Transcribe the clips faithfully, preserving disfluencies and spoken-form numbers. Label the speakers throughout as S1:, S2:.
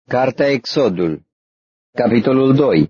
S1: Cartea Exodul, capitolul doi.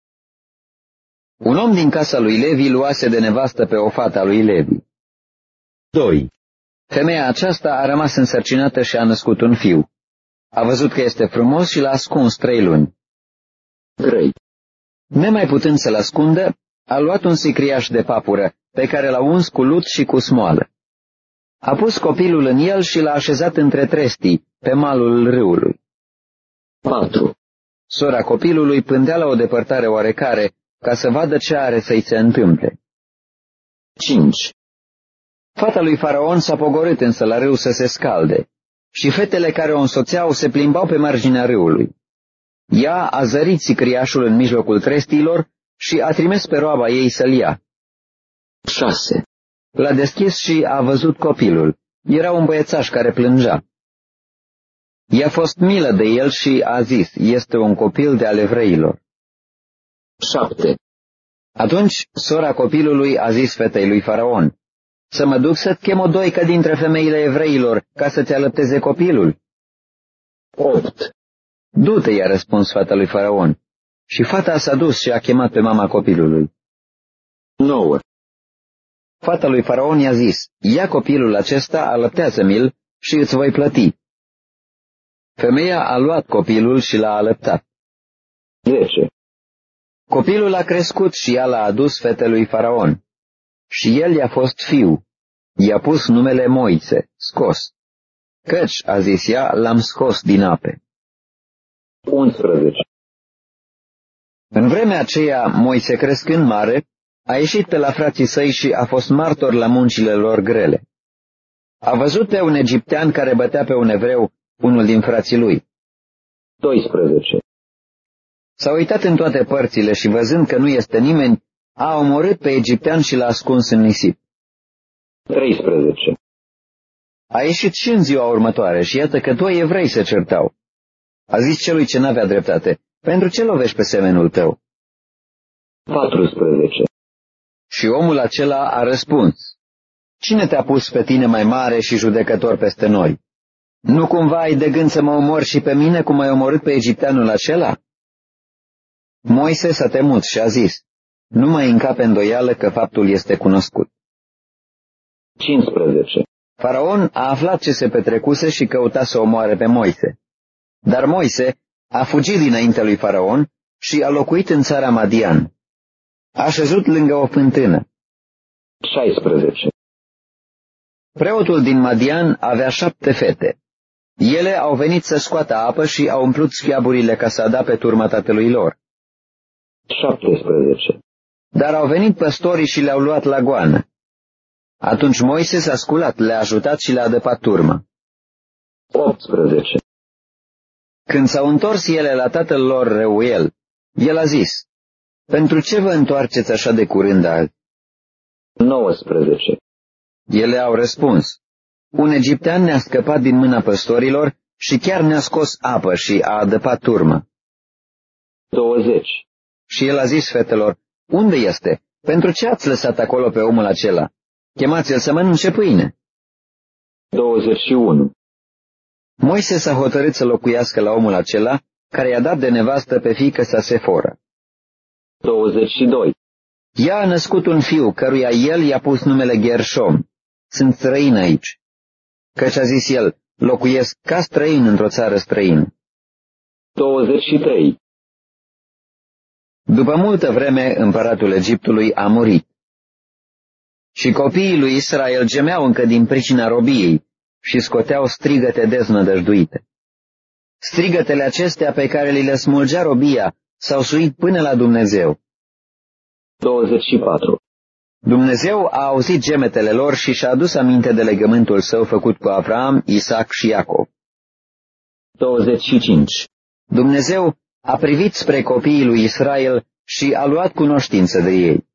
S1: Un om din casa lui Levi luase de nevastă pe o fată a lui Levi. doi. Femeia aceasta a rămas însărcinată și a născut un fiu. A văzut că este frumos și l-a ascuns trei luni. trei. Nemai putând să-l ascundă, a luat un sicriaș de papură, pe care l-a uns cu lut și cu smoală. A pus copilul în el și l-a așezat între trestii, pe malul râului. patru. Sora copilului pândea la o depărtare oarecare, ca să vadă ce are să-i se întâmple. cinci. Fata lui Faraon s-a pogorât însă la râu să se scalde, și fetele care o însoțeau se plimbau pe marginea râului. Ea a zărit sicriașul în mijlocul trestilor și a trimis pe roaba ei să-l ia. șase. L-a deschis și a văzut copilul. Era un băiețaș care plângea. I-a fost milă de el și a zis, este un copil de ale evreilor. șapte. Atunci sora copilului a zis fetei lui Faraon, să mă duc să-ți chem o doică dintre femeile evreilor ca să-ți alăpteze copilul. opt. Du-te, i-a răspuns fata lui Faraon. Și fata s-a dus și a chemat pe mama copilului. nouă. Fata lui Faraon i-a zis, ia copilul acesta, alăptează-mi-l și îți voi plăti. Femeia a luat copilul și l-a alăptat. zece. Copilul a crescut și ea l-a adus fetelui Faraon. Și el i-a fost fiu. I-a pus numele Moise, scos. Căci, a zis ea, l-am scos din ape. unsprezece. În vremea aceea, Moise, crescând mare, a ieșit pe la frații săi și a fost martor la muncile lor grele. A văzut pe un egiptean care bătea pe un evreu, unul din frații lui. doisprezece. S-a uitat în toate părțile și văzând că nu este nimeni, a omorât pe egiptean și l-a ascuns în nisip. treisprezece. A ieșit și în ziua următoare și iată că doi evrei se certau. A zis celui ce n-avea dreptate, pentru ce lovești pe semenul tău? patrusprezece. Și omul acela a răspuns, cine te-a pus pe tine mai mare și judecător peste noi? Nu cumva ai de gând să mă omori și pe mine cum ai omorât pe egipteanul acela? Moise s-a temut și a zis, nu mai încape îndoială că faptul este cunoscut. cincisprezece. Faraon a aflat ce se petrecuse și căuta să omoare pe Moise. Dar Moise a fugit dinaintea lui Faraon și a locuit în țara Madian. A șezut lângă o fântână. șaisprezece. Preotul din Madian avea șapte fete. Ele au venit să scoată apă și au umplut schiaburile ca să ada pe turma tatălui lor. șaptesprezece. Dar au venit păstorii și le-au luat la goană. Atunci Moise s-a sculat, le-a ajutat și le-a adăpat turma. optsprezece. Când s-au întors ele la tatăl lor Reuel, el a zis, pentru ce vă întoarceți așa de curând azi? nouăsprezece. Ele au răspuns, un egiptean ne-a scăpat din mâna păstorilor și chiar ne-a scos apă și a adăpat turmă. douăzeci. Și el a zis fetelor, unde este? Pentru ce ați lăsat acolo pe omul acela? Chemați-l să mănânce pâine. douăzeci și unu. Moise s-a hotărât să locuiască la omul acela, care i-a dat de nevastă pe fiică sa Sefora. douăzeci și doi. Ea a născut un fiu, căruia el i-a pus numele Gershom. Sunt străin aici. Căci a zis el, locuiesc ca străin într-o țară străină. douăzeci și trei. După multă vreme, împăratul Egiptului a murit. Și copiii lui Israel gemeau încă din pricina robiei și scoteau strigăte deznădăjduite. Strigătele acestea pe care li le smulgea robia s-au suit până la Dumnezeu. douăzeci și patru. Dumnezeu a auzit gemetele lor și și-a adus aminte de legământul său făcut cu Avram, Isaac și Iacov. douăzeci și cinci. Dumnezeu a privit spre copiii lui Israel și a luat cunoștință de ei.